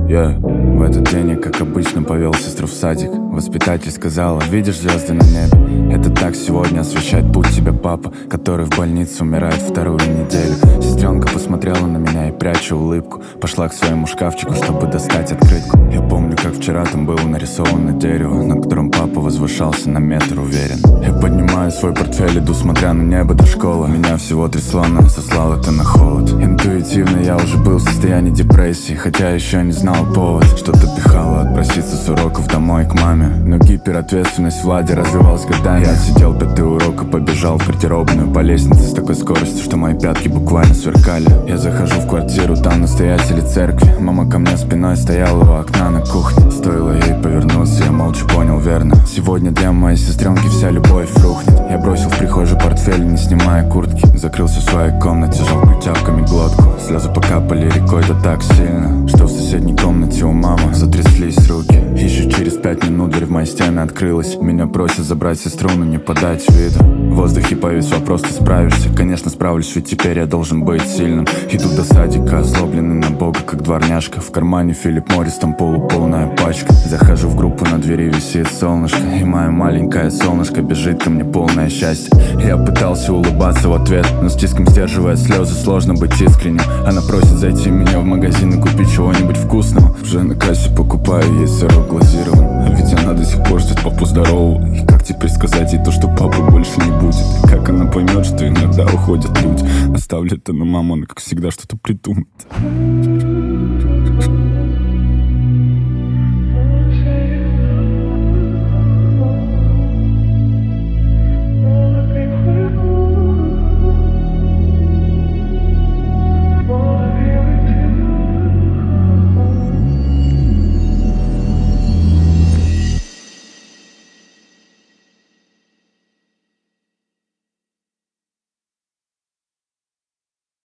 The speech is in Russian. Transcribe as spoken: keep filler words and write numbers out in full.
Yeah. В этот день я, как обычно, повел сестру в садик. Воспитатель сказала: видишь звезды на небе? Это так сегодня освещает путь тебе папа, который в больнице умирает вторую неделю. Сестренка посмотрела на меня и, пряча улыбку, пошла к своему шкафчику, чтобы достать открытку. Я помню, как вчера там было нарисовано дерево, на котором папа возвышался на метр уверен. Я поднимаю свой портфель, иду, смотря на небо до школы. Меня всего трясло, но сослал это на холод. Интуитивно я уже был в состоянии депрессии, хотя еще не знал повод. Что-то пихало отпроситься с уроков домой к маме, но гиперответственность Влади развивалась годами. Я отсидел пятый урок и побежал в гардеробную по лестнице с такой скоростью, что мои пятки буквально сверкали. Я захожу в квартиру, там настоятели церкви. Мама ко мне спиной стояла у окна на кухне. Стоило ей повернуться, я молча понял верно: сегодня для моей сестренки вся любовь рухнет. Я бросил в прихожей портфель, не снимая куртки, закрылся в своей комнате, жал культявками глотку. Слезы покапали рекой, да так сильно, что в соседней комнате у мамы затряслись руки. Еще через пять минут дверь в мои стены открылась. Меня просят забрать сестру, но не подать виду. В воздухе повис вопрос: ты справишься? Конечно справлюсь, ведь теперь я должен быть сильным. Иду до садика, озлобленный на бога, как дворняжка. В кармане Филипп Моррис, там полуполная пачка. Захожу в группу, на двери висит солнышко, и мое маленькое солнышко бежит ко мне полное счастье. Я пытался улыбаться в ответ, но с тиском сдерживая слезы, сложно быть искренним. Она просит зайти меня в магазин и купить чего-нибудь вкусного. Уже на кассе покупаю ей сырок глазирован, а ведь она до сих пор ждет папу здорового. И как теперь сказать ей то, что папы больше не будет? И как она поймет, что иногда уходят люди? Оставлю это на маму, она как всегда что-то придумает.